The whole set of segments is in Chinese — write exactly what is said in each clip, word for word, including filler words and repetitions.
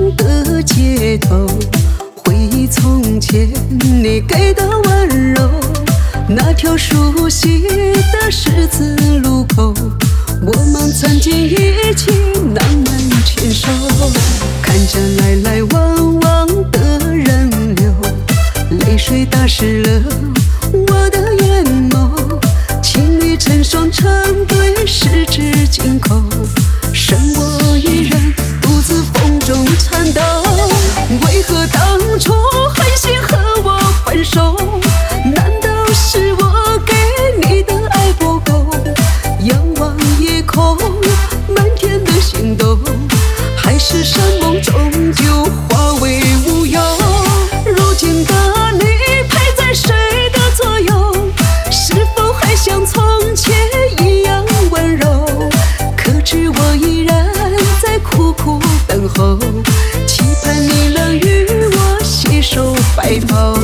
的街头，回忆从前你给的温柔，那条熟悉的十字路口，我们曾经一起浪漫牵手，看着来来往往的人流，泪水打湿了我的眼眸，情侣成双成对十指紧扣，剩我一人独自风中颤抖。为何当初狠心和我分手？难道是我给你的爱不够？仰望夜空，满天的星斗，还是山盟终究化为乌有？如今的你陪在谁的左右？是否还像从前一样温柔？可知我依然在苦苦等候，期盼你能与我携手白头。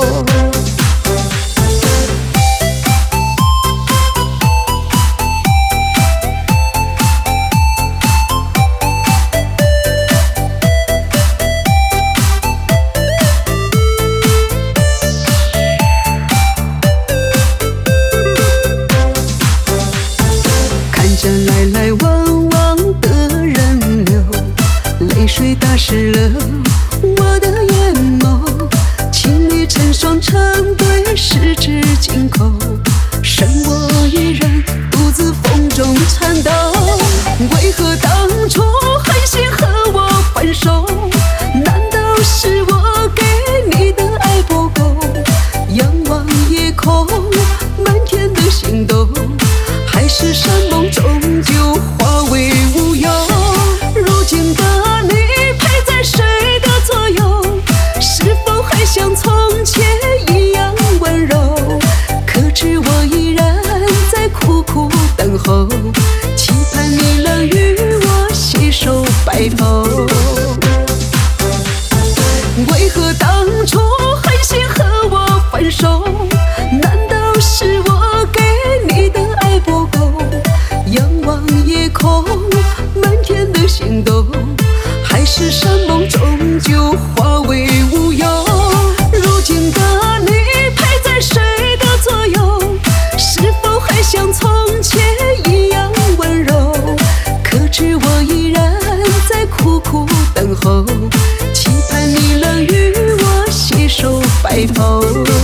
看着来来往往的人流，泪水打湿了我的眼眸，情侣成双成对十指紧扣，剩我一人独自风中颤抖。为何当初狠心和我分手？难道是我给你的爱不够？仰望夜空，满天的星斗，还是山盟终究化为乌有？如今的你陪在谁的左右？是否还像从前一样温柔？可知我依然在苦苦等候，期盼你能与我携手白头。为何当初狠心和我分手？难道是我给你的爱不够？仰望夜空，满天的星斗，还是山盟终究化为乌有？如今的你陪在谁的左右？是否还像从前一样温柔？可知我依然在苦苦等候，期盼你能与我携手白头。